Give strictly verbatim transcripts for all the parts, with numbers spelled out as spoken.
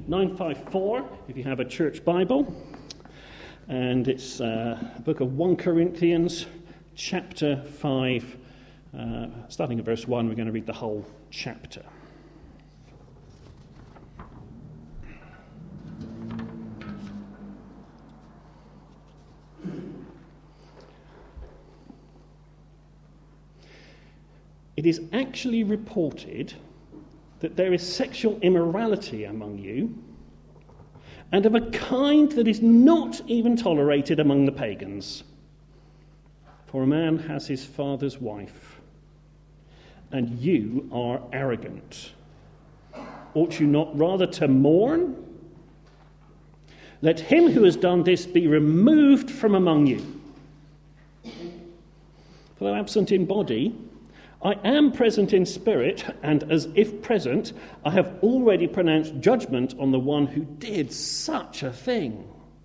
nine fifty-four, if you have a church Bible. And it's uh, a book of First Corinthians, chapter five. Uh, starting at verse one, we're going to read the whole chapter. It is actually reported that there is sexual immorality among you, and of a kind that is not even tolerated among the pagans. For a man has his father's wife, and you are arrogant. Ought you not rather to mourn? Let him who has done this be removed from among you. For though absent in body, I am present in spirit, and as if present, I have already pronounced judgment on the one who did such a thing.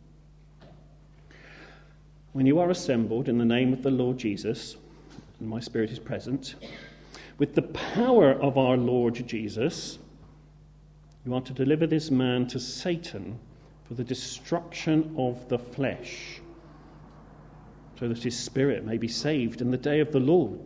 When you are assembled in the name of the Lord Jesus, and my spirit is present, with the power of our Lord Jesus, you are to deliver this man to Satan for the destruction of the flesh, so that his spirit may be saved in the day of the Lord.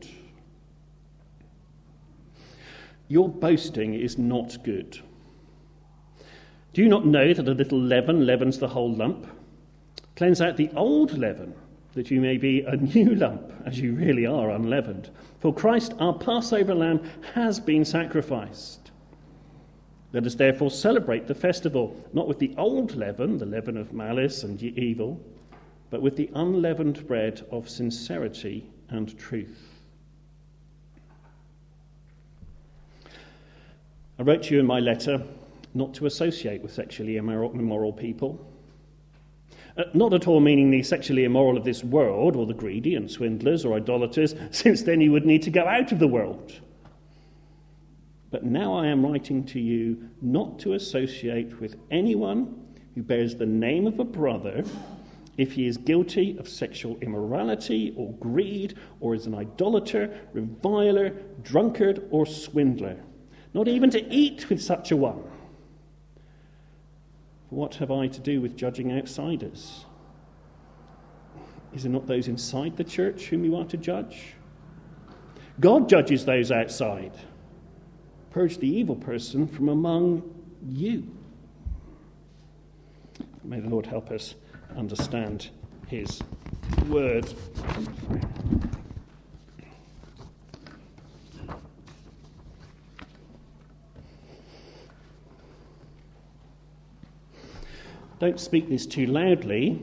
Your boasting is not good. Do you not know that a little leaven leavens the whole lump? Cleanse out the old leaven, that you may be a new lump, as you really are unleavened. For Christ, our Passover lamb, has been sacrificed. Let us therefore celebrate the festival, not with the old leaven, the leaven of malice and evil, but with the unleavened bread of sincerity and truth. I wrote to you in my letter not to associate with sexually immoral, immoral people. Uh, not at all meaning the sexually immoral of this world, or the greedy and swindlers or idolaters, since then you would need to go out of the world. But now I am writing to you not to associate with anyone who bears the name of a brother if he is guilty of sexual immorality or greed, or is an idolater, reviler, drunkard, or swindler. Not even to eat with such a one. For what have I to do with judging outsiders? Is it not those inside the church whom you are to judge? God judges those outside. Purge the evil person from among you. May the Lord help us understand his word. Don't speak this too loudly,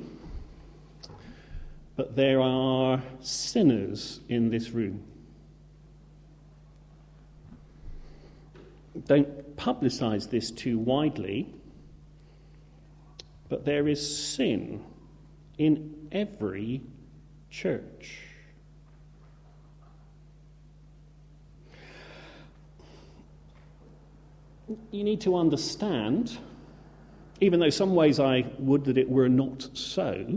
but there are sinners in this room. Don't publicise this too widely, but there is sin in every church. You need to understand, even though some ways I would that it were not so,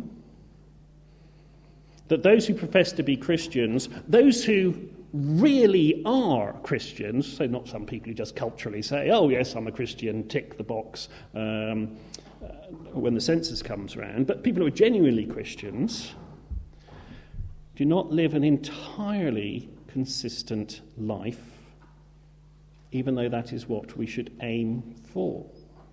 that those who profess to be Christians, those who really are Christians, so not some people who just culturally say, oh yes, I'm a Christian, tick the box um, uh, when the census comes around, but people who are genuinely Christians do not live an entirely consistent life, even though that is what we should aim for.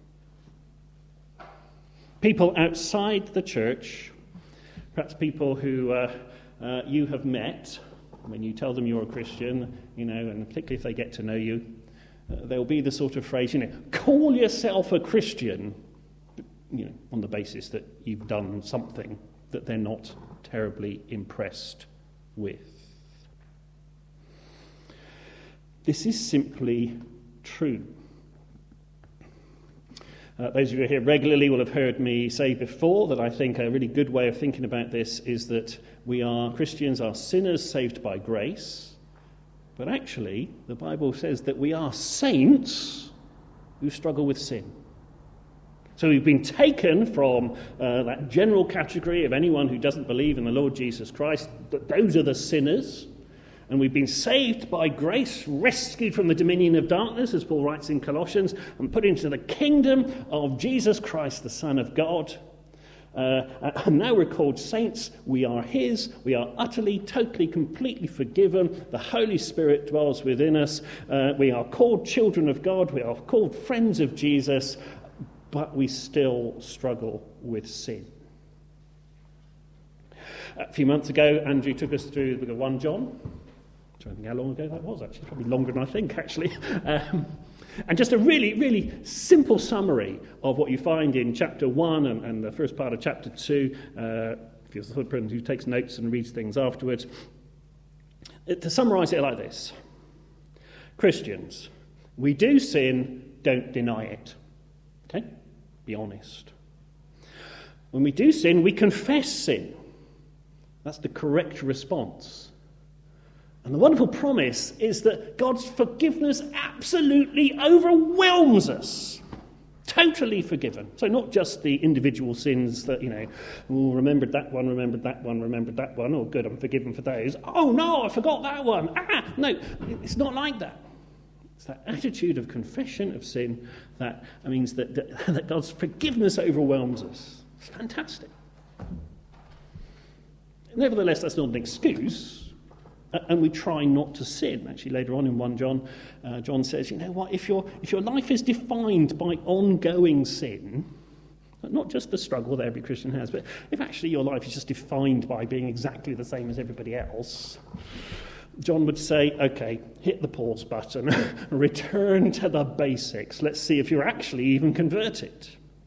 People outside the church, perhaps people who uh, uh, you have met, when you tell them you're a Christian, you know, and particularly if they get to know you, uh, there'll be the sort of phrase, you know, call yourself a Christian, you know, on the basis that you've done something that they're not terribly impressed with. This is simply true. Uh, those of you who are here regularly will have heard me say before that I think a really good way of thinking about this is that we are, Christians are sinners saved by grace, but actually the Bible says that we are saints who struggle with sin. So we've been taken from uh, that general category of anyone who doesn't believe in the Lord Jesus Christ, that those are the sinners, And we've been saved by grace, rescued from the dominion of darkness, as Paul writes in Colossians, and put into the kingdom of Jesus Christ, the Son of God. Uh, and now we're called saints. We are his. We are utterly, totally, completely forgiven. The Holy Spirit dwells within us. Uh, we are called children of God. We are called friends of Jesus. But we still struggle with sin. A few months ago, Andrew took us through the book of First John. I don't think how long ago that was, actually. Probably longer than I think, actually. Um, and just a really, really simple summary of what you find in chapter one and, and the first part of chapter two. Uh, if you're the person who takes notes and reads things afterwards. Uh, to summarise it like this. Christians, we do sin, don't deny it. Okay? Be honest. When we do sin, we confess sin. That's the correct response. And the wonderful promise is that God's forgiveness absolutely overwhelms us. Totally forgiven. So not just the individual sins that, you know, oh, remembered that one, remembered that one, remembered that one. Oh, good, I'm forgiven for those. Oh, no, I forgot that one. Ah, no, it's not like that. It's that attitude of confession of sin that means that, that, that God's forgiveness overwhelms us. It's fantastic. Nevertheless, that's not an excuse. And we try not to sin. Actually, later on in First John, uh, John says, you know what, if your if your life is defined by ongoing sin, not just the struggle that every Christian has, but if actually your life is just defined by being exactly the same as everybody else, John would say, okay, hit the pause button, return to the basics. Let's see if you're actually even converted.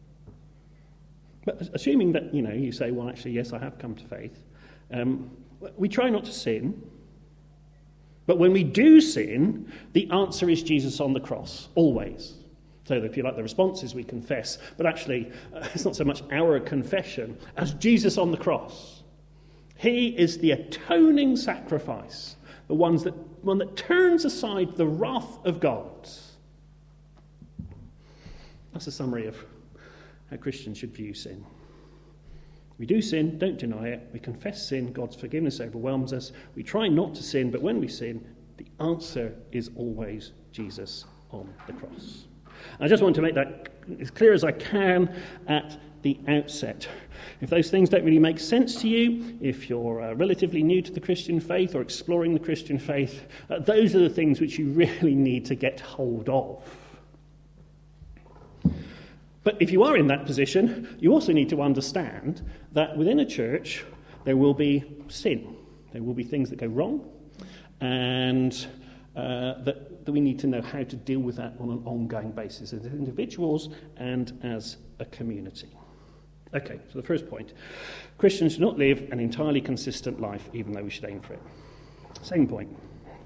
But assuming that, you know, you say, well, actually, yes, I have come to faith, um, we try not to sin. But when we do sin, the answer is Jesus on the cross, always. So if you like, the response is we confess. But actually, uh, it's not so much our confession as Jesus on the cross. He is the atoning sacrifice, the ones that, one that turns aside the wrath of God. That's a summary of how Christians should view sin. We do sin, don't deny it. We confess sin, God's forgiveness overwhelms us. We try not to sin, but when we sin, the answer is always Jesus on the cross. I just want to make that as clear as I can at the outset. If those things don't really make sense to you, if you're uh, relatively new to the Christian faith or exploring the Christian faith, uh, those are the things which you really need to get hold of. But if you are in that position, you also need to understand that within a church there will be sin. There will be things that go wrong, and uh, that, that we need to know how to deal with that on an ongoing basis as individuals and as a community. Okay, so the first point. Christians should not live an entirely consistent life, even though we should aim for it. Second point.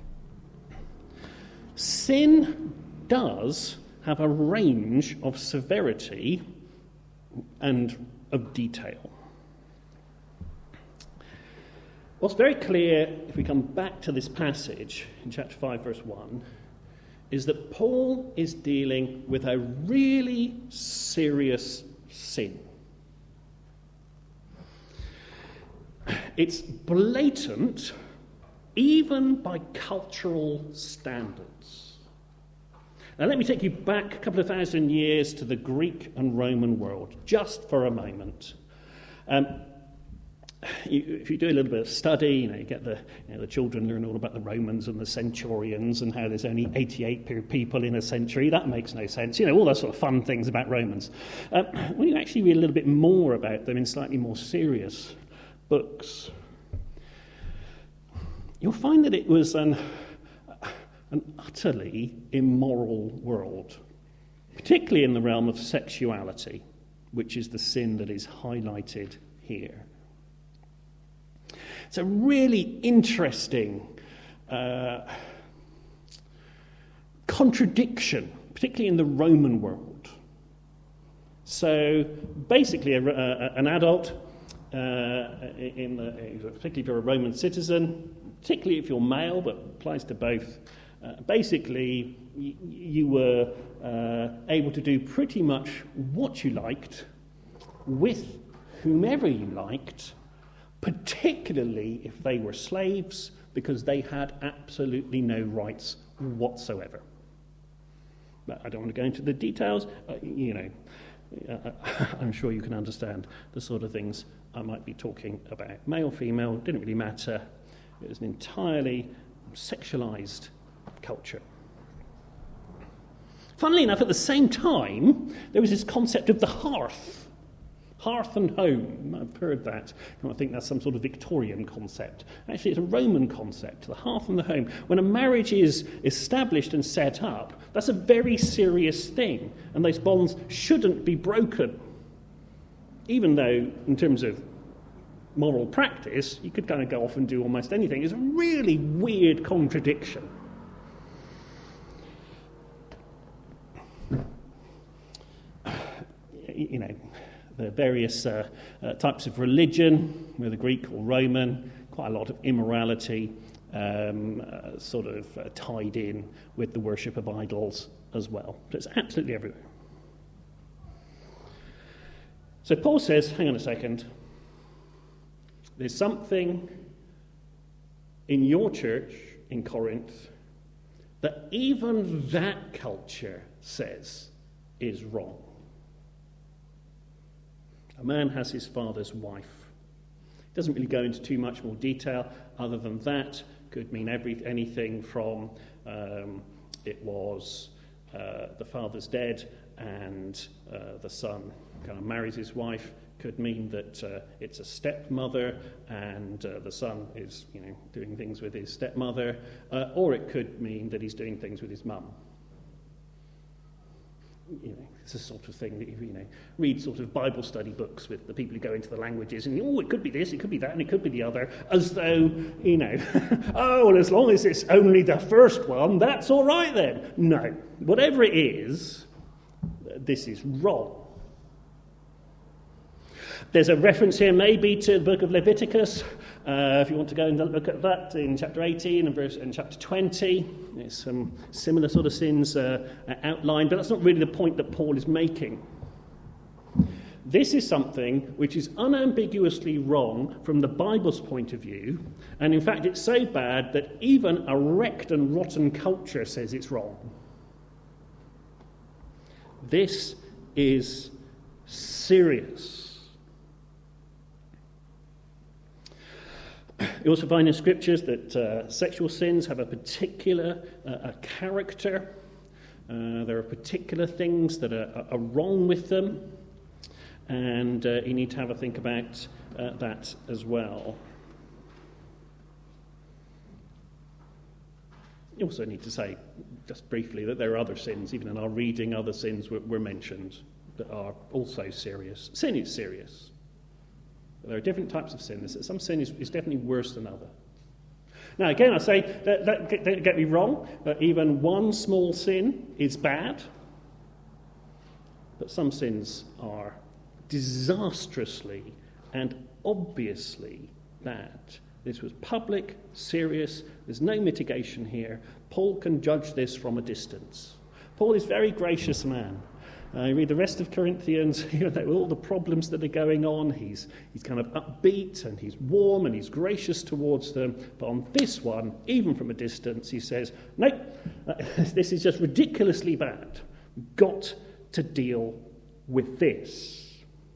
Sin does have a range of severity and of detail. What's very clear, if we come back to this passage in chapter five, verse one, is that Paul is dealing with a really serious sin. It's blatant, even by cultural standards. Now let me take you back a couple of thousand years to the Greek and Roman world, just for a moment. Um, you, if you do a little bit of study, you know, you get the, you know, the children learn all about the Romans and the centurions and how there's only eighty-eight people in a century. That makes no sense. You know, all those sort of fun things about Romans. Um, when you actually read a little bit more about them in slightly more serious books, you'll find that it was an an utterly immoral world, particularly in the realm of sexuality, which is the sin that is highlighted here. It's a really interesting uh, contradiction, particularly in the Roman world. So basically, a, a, an adult, uh, in the, particularly if you're a Roman citizen, particularly if you're male, but applies to both, Uh, basically, y- you were uh, able to do pretty much what you liked with whomever you liked, particularly if they were slaves, because they had absolutely no rights whatsoever. But I don't want to go into the details. Uh, you know, uh, I'm sure you can understand the sort of things I might be talking about. Male, female, didn't really matter. It was an entirely sexualized culture. Funnily enough, at the same time, there was this concept of the hearth. Hearth and home. I've heard that. I think that's some sort of Victorian concept. Actually, it's a Roman concept, the hearth and the home. When a marriage is established and set up, that's a very serious thing, and those bonds shouldn't be broken. Even though, in terms of moral practice, you could kind of go off and do almost anything. It's a really weird contradiction. You know, the various uh, uh, types of religion, whether Greek or Roman, quite a lot of immorality um, uh, sort of uh, tied in with the worship of idols as well. So it's absolutely everywhere. So Paul says, hang on a second, there's something in your church in Corinth that even that culture says is wrong. A man has his father's wife. It doesn't really go into too much more detail other than that. Could mean every, anything from um, it was uh, the father's dead and uh, the son kind of marries his wife. Could mean that uh, it's a stepmother and uh, the son is, you know, doing things with his stepmother. Uh, or it could mean that he's doing things with his mum. You know, it's the sort of thing that you, you know, read sort of Bible study books with the people who go into the languages and, oh, it could be this, it could be that, and it could be the other, as though, you know, oh, well, as long as it's only the first one, that's all right then. No, whatever it is, this is wrong. There's a reference here maybe to the book of Leviticus. Uh, if you want to go and look at that in chapter eighteen and, verse, and chapter twenty, there's some similar sort of sins uh, outlined, but that's not really the point that Paul is making. This is something which is unambiguously wrong from the Bible's point of view, and in fact it's so bad that even a wrecked and rotten culture says it's wrong. This is serious. You also find in scriptures that uh, sexual sins have a particular uh, a character. Uh, there are particular things that are, are wrong with them, and uh, you need to have a think about uh, that as well. You also need to say, just briefly, that there are other sins, even in our reading, other sins were, were mentioned that are also serious. Sin is serious. There are different types of sin. Some sin is, is definitely worse than other. Now, again, I say, that, that, don't get me wrong, that even one small sin is bad, but some sins are disastrously and obviously bad. This was public, serious, there's no mitigation here. Paul can judge this from a distance. Paul is a very gracious man. Uh, you read the rest of Corinthians, you know, all the problems that are going on, he's he's kind of upbeat and he's warm and he's gracious towards them. But on this one, even from a distance, he says, no, uh, this is just ridiculously bad. Got to deal with this.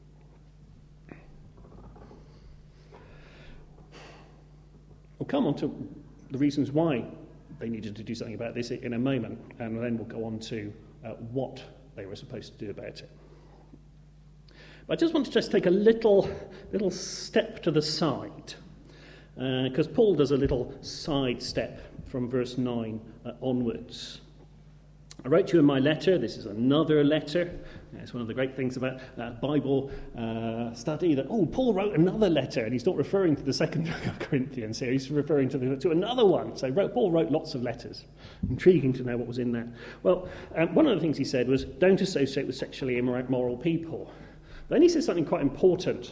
We'll come on to the reasons why they needed to do something about this in a moment, and then we'll go on to uh, what they were supposed to do about it. But I just want to just take a little, little step to the side, because uh, Paul does a little side step from verse nine uh, onwards. I wrote you in my letter, this is another letter. It's one of the great things about uh, Bible uh, study that, oh, Paul wrote another letter, and he's not referring to the second book of Corinthians here, he's referring to, the, to another one. So wrote, Paul wrote lots of letters. Intriguing to know what was in that. Well, um, one of the things he said was, don't associate with sexually immoral people. Then he says something quite important.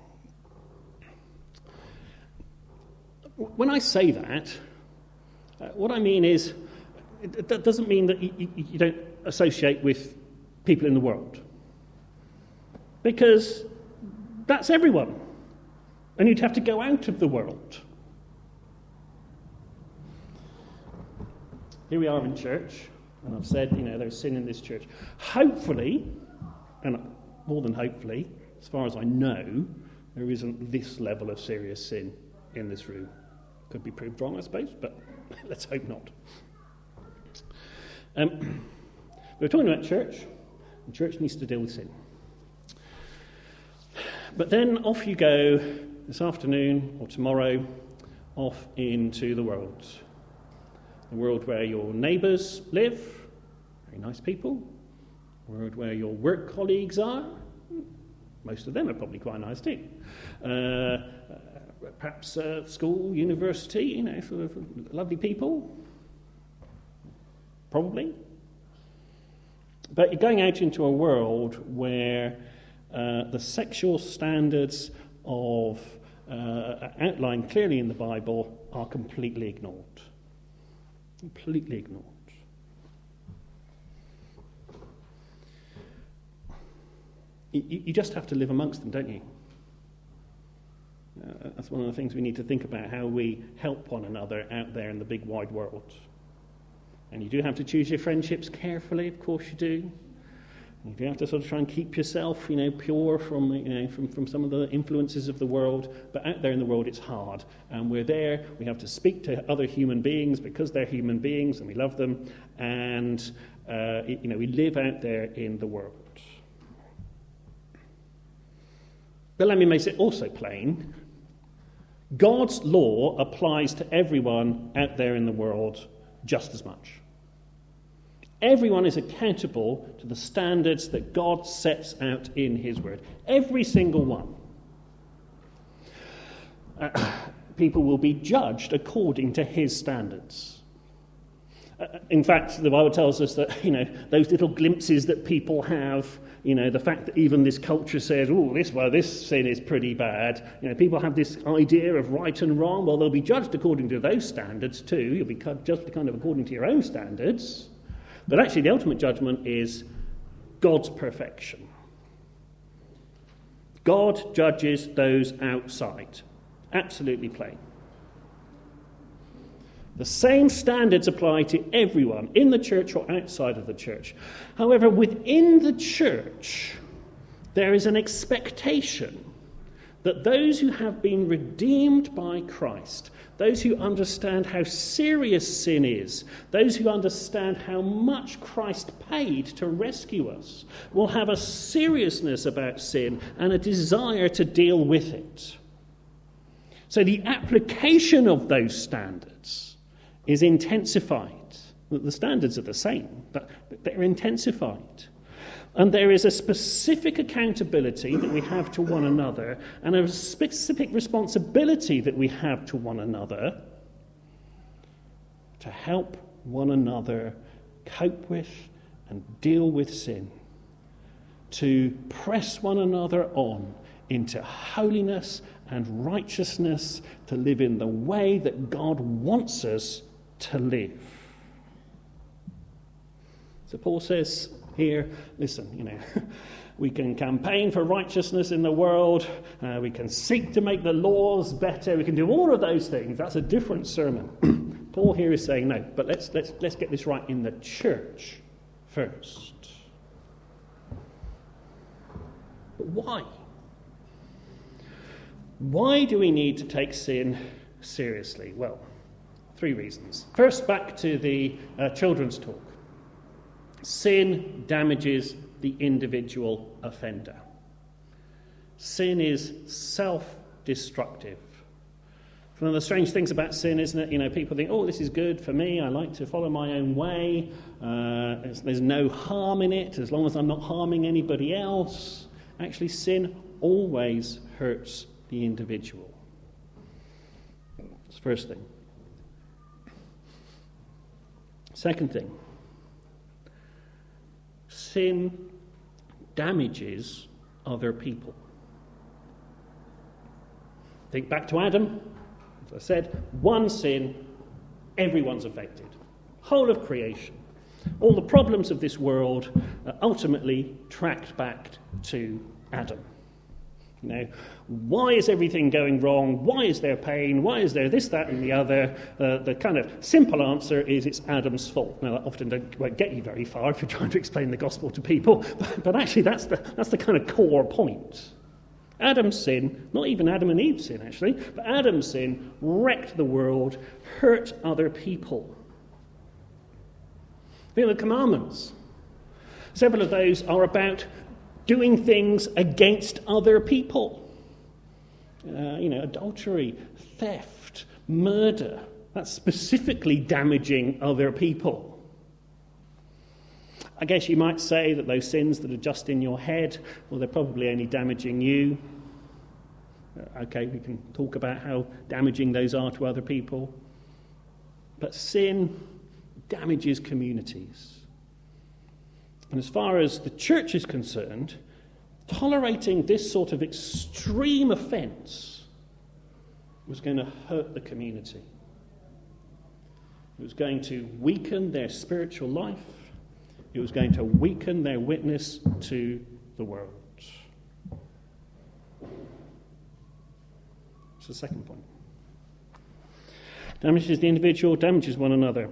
When I say that, uh, what I mean is, that doesn't mean that you, you, you don't associate with people in the world. Because that's everyone. And you'd have to go out of the world. here we are in church, and I've said, you know, there's sin in this church. Hopefully, and more than hopefully, as far as I know, there isn't this level of serious sin in this room. Could be proved wrong, I suppose, but let's hope not. Um, we're talking about church, and church needs to deal with sin. But then off you go this afternoon or tomorrow, off into the world. The world where your neighbours live, very nice people. The world where your work colleagues are, most of them are probably quite nice too. Uh, uh, perhaps uh, school, university, you know, sort of lovely people. Probably. But you're going out into a world where uh, the sexual standards of uh, outlined clearly in the Bible are completely ignored. Completely ignored. You, you just have to live amongst them, don't you? Uh, that's one of the things we need to think about, how we help one another out there in the big wide world. And you do have to choose your friendships carefully, of course you do. You do have to sort of try and keep yourself, you know, pure from, you know, from, from some of the influences of the world. But out there in the world, it's hard. And we're there. We have to speak to other human beings because they're human beings and we love them. And, uh, you know, we live out there in the world. But let me make it also plain. God's law applies to everyone out there in the world just as much. Everyone is accountable to the standards that God sets out in his word. Every single one. Uh, people will be judged according to his standards. Uh, in fact, the Bible tells us that, you know, those little glimpses that people have, you know, the fact that even this culture says, oh, this, well, this sin is pretty bad. You know, people have this idea of right and wrong. Well, they'll be judged according to those standards too. You'll be judged kind of according to your own standards. But actually, the ultimate judgment is God's perfection. God judges those outside. Absolutely plain. The same standards apply to everyone, in the church or outside of the church. However, within the church, there is an expectation that those who have been redeemed by Christ, those who understand how serious sin is, those who understand how much Christ paid to rescue us, will have a seriousness about sin and a desire to deal with it. So the application of those standards is intensified. The standards are the same, but they're intensified. And there is a specific accountability that we have to one another and a specific responsibility that we have to one another to help one another cope with and deal with sin, to press one another on into holiness and righteousness, to live in the way that God wants us to live. So Paul says here, listen, you know, we can campaign for righteousness in the world, uh, we can seek to make the laws better, we can do all of those things. That's a different sermon. Paul here is saying, no, but let's let's let's get this right in the church first. But why? Why do we need to take sin seriously? Well, three reasons. First, back to the uh, children's talk. Sin damages the individual offender. Sin is self-destructive. One of the strange things about sin, isn't it? You know, people think, oh, this is good for me. I like to follow my own way. Uh, there's, there's no harm in it as long as I'm not harming anybody else. Actually, sin always hurts the individual. That's the first thing. Second thing. Sin damages other people. Think back to Adam. As I said, one sin, everyone's affected. Whole of creation. All the problems of this world are ultimately tracked back to Adam. You know, why is everything going wrong? Why is there pain? Why is there this, that, and the other? Uh, the kind of simple answer is it's Adam's fault. Now, that often don't, won't get you very far if you're trying to explain the gospel to people, but, but actually that's the, that's the kind of core point. Adam's sin, not even Adam and Eve's sin actually, but Adam's sin wrecked the world, hurt other people. The commandments, several of those are about doing things against other people. Uh, you know, adultery, theft, murder. That's specifically damaging other people. I guess you might say that those sins that are just in your head, well, they're probably only damaging you. Uh, okay, we can talk about how damaging those are to other people. But sin damages communities. And as far as the church is concerned, tolerating this sort of extreme offence was going to hurt the community. It was going to weaken their spiritual life. It was going to weaken their witness to the world. That's the second point. Damages the individual, damages one another.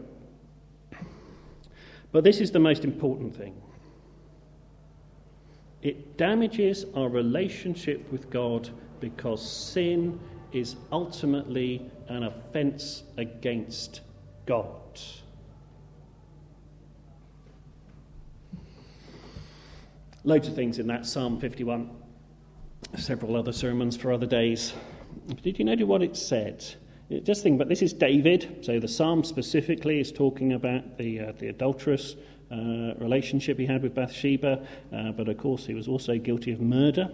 But this is the most important thing. It damages our relationship with God because sin is ultimately an offence against God. Loads of things in that Psalm fifty-one, several other sermons for other days. But did you notice what it said? Just think about this is David, so the psalm specifically is talking about the uh, the adulterous uh, relationship he had with Bathsheba, uh, but of course he was also guilty of murder.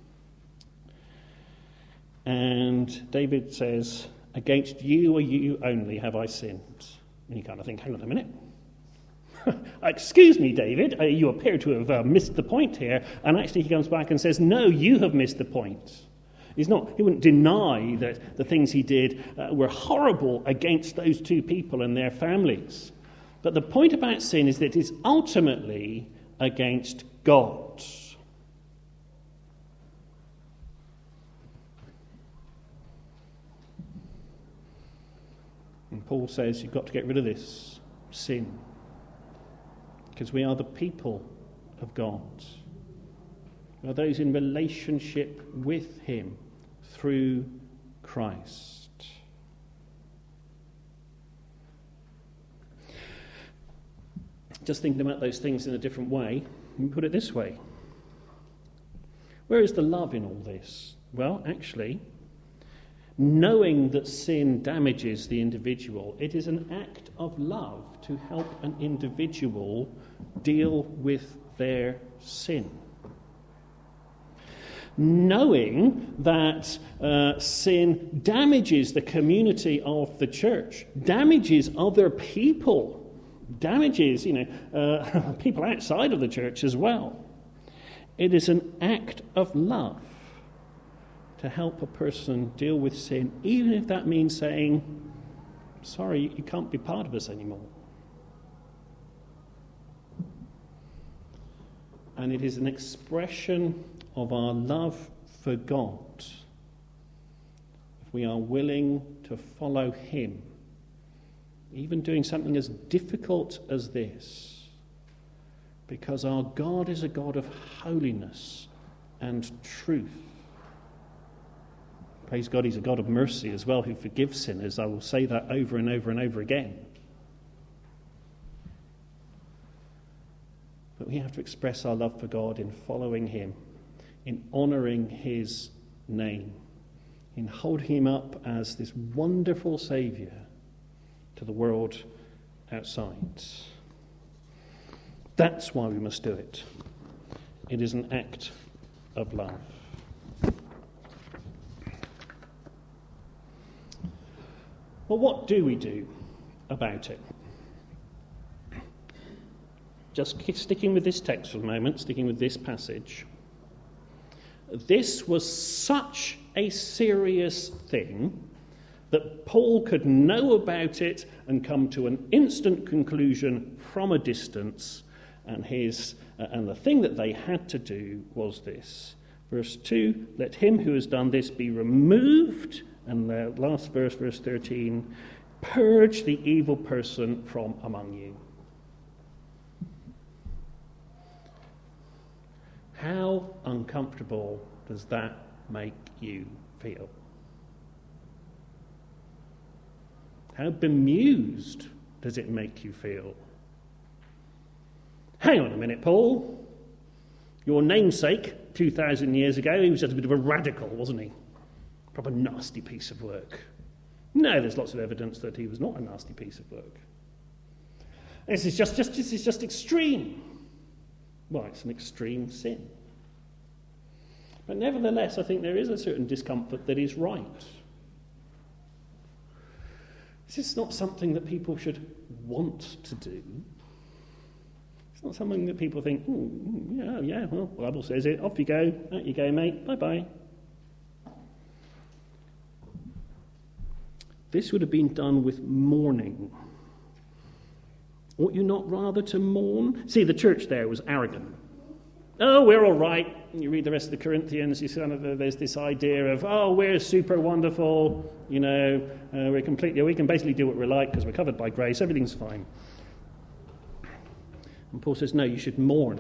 And David says, "Against you or you only have I sinned." And you kind of think, hang on a minute. Excuse me, David, uh, you appear to have uh, missed the point here. And actually he comes back and says, no, you have missed the point. He's not, he wouldn't deny that the things he did uh, were horrible against those two people and their families. But the point about sin is that it is ultimately against God. And Paul says you've got to get rid of this sin, because we are the people of God. We are those in relationship with him through Christ. Just thinking about those things in a different way, we put it this way. Where is the love in all this? Well, actually, knowing that sin damages the individual, it is an act of love to help an individual deal with their sin. Knowing that uh, sin damages the community of the church, damages other people, damages, you know, uh, people outside of the church as well. It is an act of love to help a person deal with sin, even if that means saying, sorry, you can't be part of us anymore. And it is an expression of our love for God if we are willing to follow him, even doing something as difficult as this, because our God is a God of holiness and truth. Praise God, he's a God of mercy as well, who forgives sinners. I will say that over and over and over again. But we have to express our love for God in following him, in honouring his name, in holding him up as this wonderful Saviour to the world outside. That's why we must do it. It is an act of love. Well, what do we do about it? Just sticking with this text for a moment, sticking with this passage. This was such a serious thing that Paul could know about it and come to an instant conclusion from a distance. And his uh, and the thing that they had to do was this: Verse two, let him who has done this be removed. And the last verse, verse thirteen, purge the evil person from among you. How uncomfortable does that make you feel? How bemused does it make you feel? Hang on a minute, Paul. Your namesake, two thousand years ago, he was just a bit of a radical, wasn't he? Proper nasty piece of work. No, there's lots of evidence that he was not a nasty piece of work. This is just, just, this is just extreme. Well, it's an extreme sin. But nevertheless, I think there is a certain discomfort that is right. This is not something that people should want to do. It's not something that people think, oh, yeah, yeah, well, the Bible says it, off you go, out you go, mate, bye-bye. This would have been done with mourning. Ought you not rather to mourn? See, the church there was arrogant. Oh, we're all right. And you read the rest of the Corinthians, you kind of, uh, there's this idea of, oh, we're super wonderful, you know, uh, we're completely, we can basically do what we like because we're covered by grace, everything's fine. And Paul says, no, you should mourn.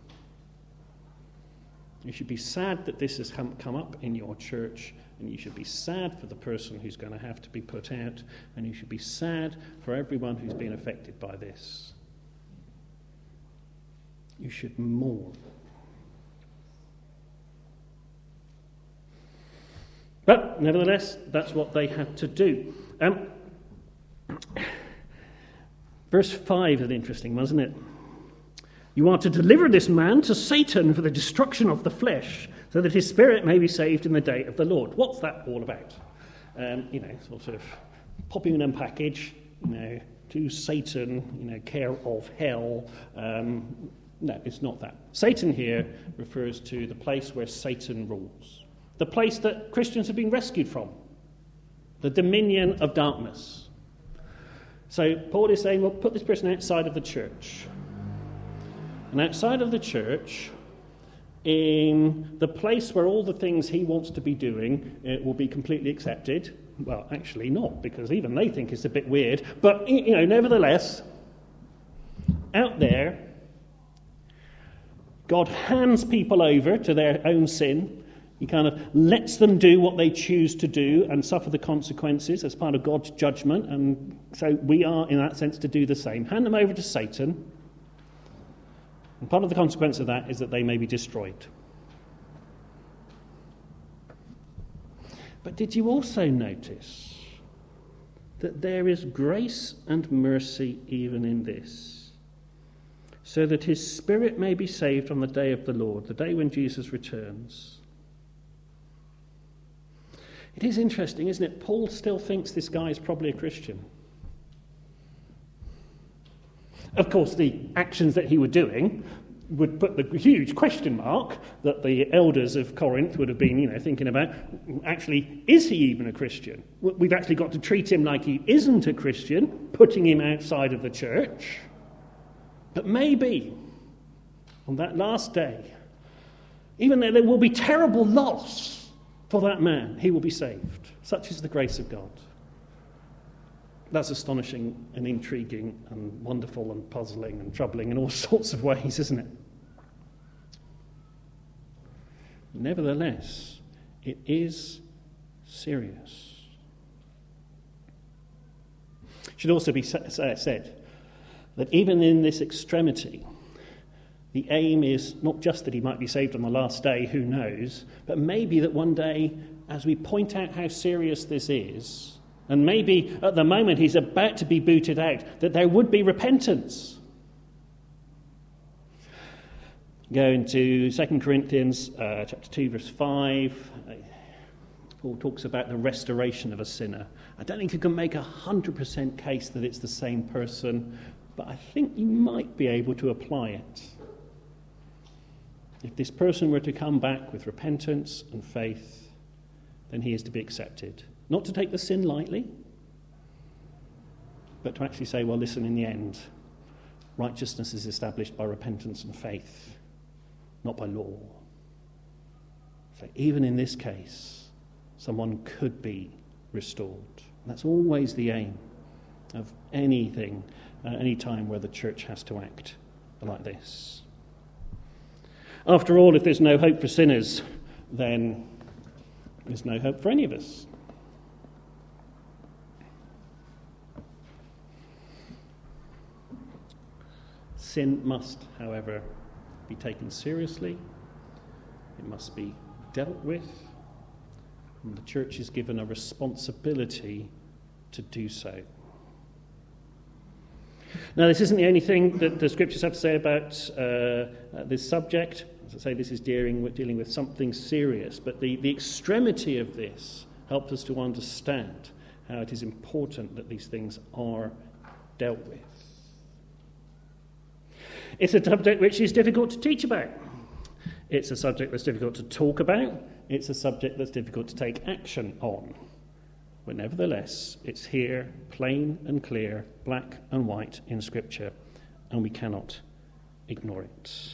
You should be sad that this has come, come up in your church, and you should be sad for the person who's going to have to be put out, and you should be sad for everyone who's been affected by this. You should mourn. But nevertheless, that's what they had to do. Um, verse five is an interesting one, isn't it? You are to deliver this man to Satan for the destruction of the flesh, so that his spirit may be saved in the day of the Lord. What's that all about? Um, you know, sort of popping in a package, you know, to Satan, you know, care of hell. Um, no, it's not that. Satan here refers to the place where Satan rules. The place that Christians have been rescued from. The dominion of darkness. So Paul is saying, well, put this person outside of the church. And outside of the church, in the place where all the things he wants to be doing, it will be completely accepted. Well, actually not, because even they think it's a bit weird. But, you know, nevertheless, out there, God hands people over to their own sin. He kind of lets them do what they choose to do and suffer the consequences as part of God's judgment. And so we are, in that sense, to do the same. Hand them over to Satan. And part of the consequence of that is that they may be destroyed. But did you also notice that there is grace and mercy even in this, so that his spirit may be saved on the day of the Lord, the day when Jesus returns? It is interesting, isn't it? Paul still thinks this guy is probably a Christian. Of course, the actions that he was doing would put the huge question mark that the elders of Corinth would have been, you know, thinking about, actually, is he even a Christian? We've actually got to treat him like he isn't a Christian, putting him outside of the church. But maybe, on that last day, even though there will be terrible loss for that man, he will be saved. Such is the grace of God. That's astonishing and intriguing and wonderful and puzzling and troubling in all sorts of ways, isn't it? Nevertheless, it is serious. It should also be said that even in this extremity, the aim is not just that he might be saved on the last day, who knows, but maybe that one day, as we point out how serious this is, and maybe at the moment he's about to be booted out, that there would be repentance. Go into Second Corinthians uh, chapter two, verse five. Paul talks about the restoration of a sinner. I don't think you can make a one hundred percent case that it's the same person, but I think you might be able to apply it. If this person were to come back with repentance and faith, then he is to be accepted. Not to take the sin lightly, but to actually say, well, listen, in the end, righteousness is established by repentance and faith, not by law. So even in this case, someone could be restored. That's always the aim of anything, uh, any time where the church has to act like this. After all, if there's no hope for sinners, then there's no hope for any of us. Sin must, however, be taken seriously. It must be dealt with. And the church is given a responsibility to do so. Now, this isn't the only thing that the scriptures have to say about uh, this subject. As I say, this is dealing with, dealing with something serious. But the, the extremity of this helps us to understand how it is important that these things are dealt with. It's a subject which is difficult to teach about. It's a subject that's difficult to talk about. It's a subject that's difficult to take action on. But nevertheless, it's here, plain and clear, black and white in Scripture, and we cannot ignore it.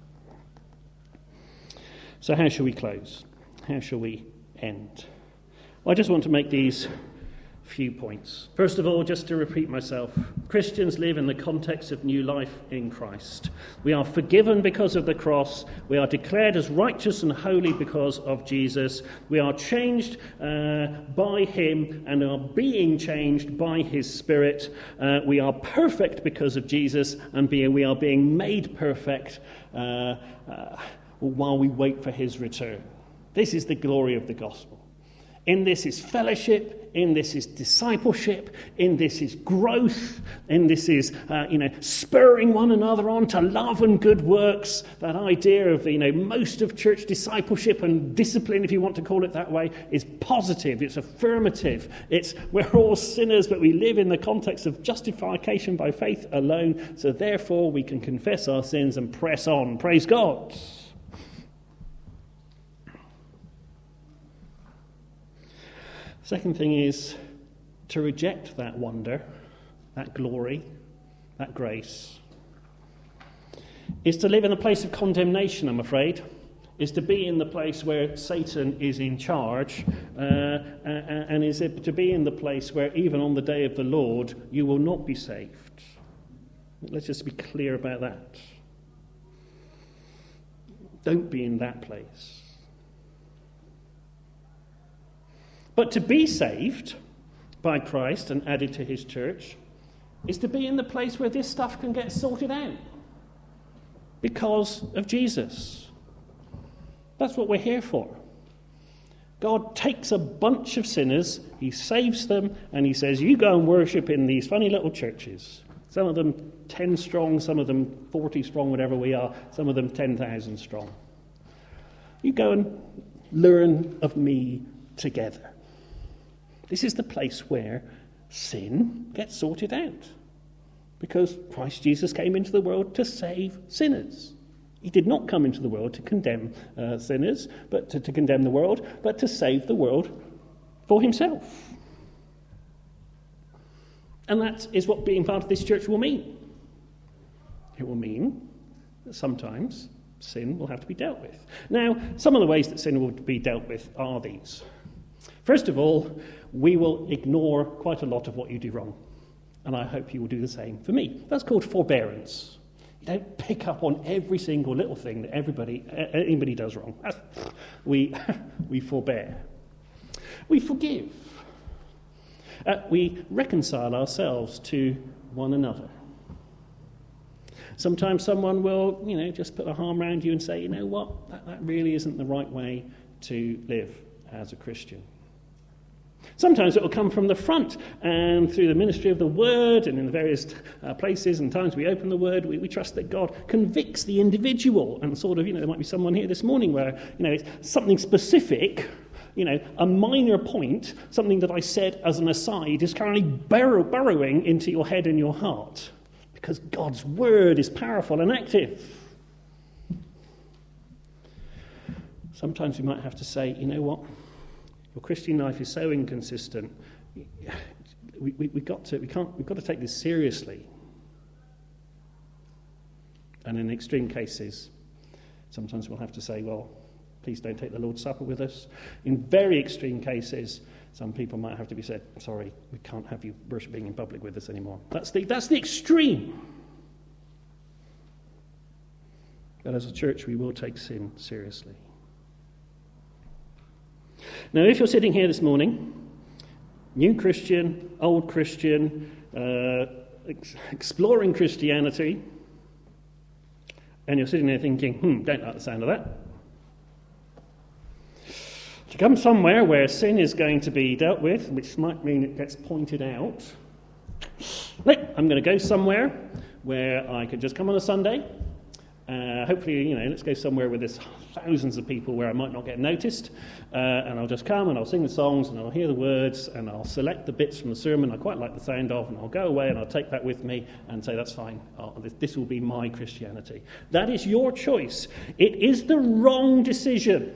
So how shall we close? How shall we end? Well, I just want to make these few points. First of all, just to repeat myself, Christians live in the context of new life in Christ. We are forgiven because of the cross. We are declared as righteous and holy because of Jesus. We are changed uh, by him and are being changed by his Spirit. Uh, we are perfect because of Jesus, and be, we are being made perfect uh, uh, while we wait for his return. This is the glory of the gospel. In this is fellowship, in this is discipleship, in this is growth, in this is, uh, you know, spurring one another on to love and good works. That idea of, you know, most of church discipleship and discipline, if you want to call it that way, is positive, it's affirmative. It's we're all sinners, but we live in the context of justification by faith alone, so therefore we can confess our sins and press on. Praise God. Second thing is to reject that wonder, that glory, that grace, is to live in a place of condemnation, I'm afraid, is to be in the place where Satan is in charge, uh, and is it to be in the place where even on the day of the Lord you will not be saved. Let's just be clear about that. Don't be in that place. But to be saved by Christ and added to his church is to be in the place where this stuff can get sorted out because of Jesus. That's what we're here for. God takes a bunch of sinners, he saves them, and he says, you go and worship in these funny little churches. Some of them ten strong, some of them forty strong, whatever we are, some of them ten thousand strong. You go and learn of me together. This is the place where sin gets sorted out. Because Christ Jesus came into the world to save sinners. He did not come into the world to condemn uh, sinners, but to, to condemn the world, but to save the world for himself. And that is what being part of this church will mean. It will mean that sometimes sin will have to be dealt with. Now, some of the ways that sin will be dealt with are these. First of all, we will ignore quite a lot of what you do wrong. And I hope you will do the same for me. That's called forbearance. You don't pick up on every single little thing that everybody anybody does wrong. We, we forbear. We forgive. Uh, we reconcile ourselves to one another. Sometimes someone will, you know, just put a arm around you and say, you know what, that, that really isn't the right way to live as a Christian. Sometimes it will come from the front and through the ministry of the Word and in the various uh, places and times we open the Word, we, we trust that God convicts the individual. And sort of, you know, there might be someone here this morning where, you know, it's something specific, you know, a minor point, something that I said as an aside is currently burrow, burrowing into your head and your heart because God's Word is powerful and active. Sometimes we might have to say, you know what? Your Christian life is so inconsistent. We, we, we got to, we can't, we've got to take this seriously. And in extreme cases, sometimes we'll have to say, well, Please don't take the Lord's Supper with us. In very extreme cases, some people might have to be said, sorry, we can't have you worshipping in public with us anymore. That's the, that's the extreme. But as a church, we will take sin seriously. Now, if you're sitting here this morning, new Christian, old Christian, uh, ex- exploring Christianity, and you're sitting there thinking, hmm, don't like the sound of that. To come somewhere where sin is going to be dealt with, which might mean it gets pointed out. No, I'm going to go somewhere where I could just come on a Sunday. Uh, hopefully, you know, let's go somewhere where there's thousands of people where I might not get noticed. Uh, and I'll just come and I'll sing the songs and I'll hear the words and I'll select the bits from the sermon I quite like the sound of, and I'll go away and I'll take that with me and say, that's fine. Oh, this, this will be my Christianity. That is your choice. It is the wrong decision.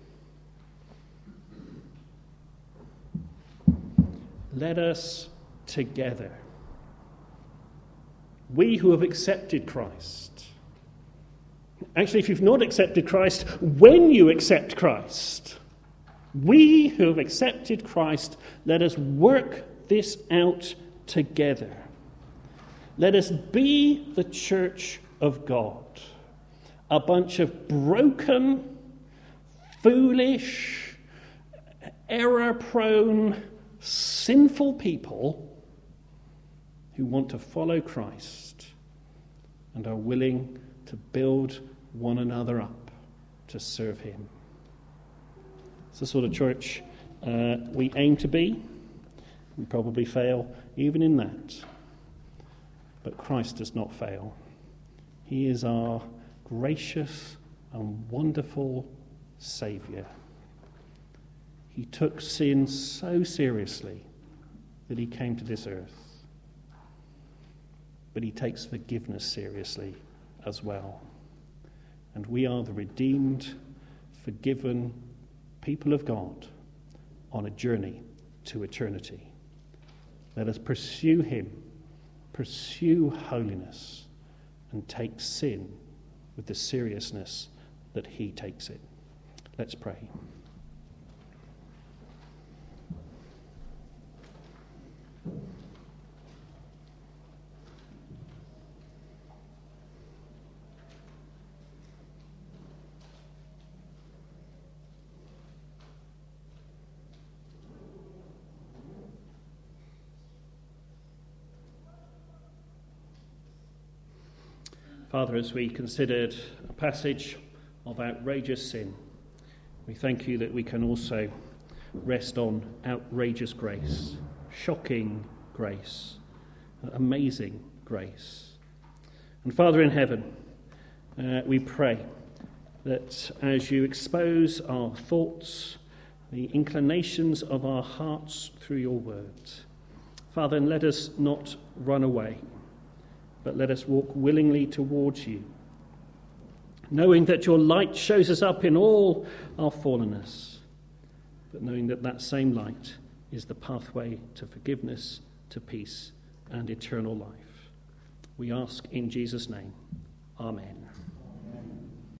Let us together, we who have accepted Christ. Actually, if you've not accepted Christ, when you accept Christ, we who have accepted Christ, let us work this out together. Let us be the church of God, a bunch of broken, foolish, error-prone, sinful people who want to follow Christ and are willing to build one another up to serve him. It's the sort of church uh, we aim to be. We probably fail even in that. But Christ does not fail. He is our gracious and wonderful Saviour. He took sin so seriously that he came to this earth. But he takes forgiveness seriously as well. And we are the redeemed, forgiven people of God on a journey to eternity. Let us pursue him, pursue holiness, and take sin with the seriousness that he takes it. Let's pray. Father, as we considered a passage of outrageous sin, we thank you that we can also rest on outrageous grace, shocking grace, amazing grace. And Father in heaven, uh, we pray that as you expose our thoughts, the inclinations of our hearts through your words, Father, and let us not run away, but let us walk willingly towards you, knowing that your light shows us up in all our fallenness, but knowing that that same light is the pathway to forgiveness, to peace, and eternal life. We ask in Jesus' name. Amen.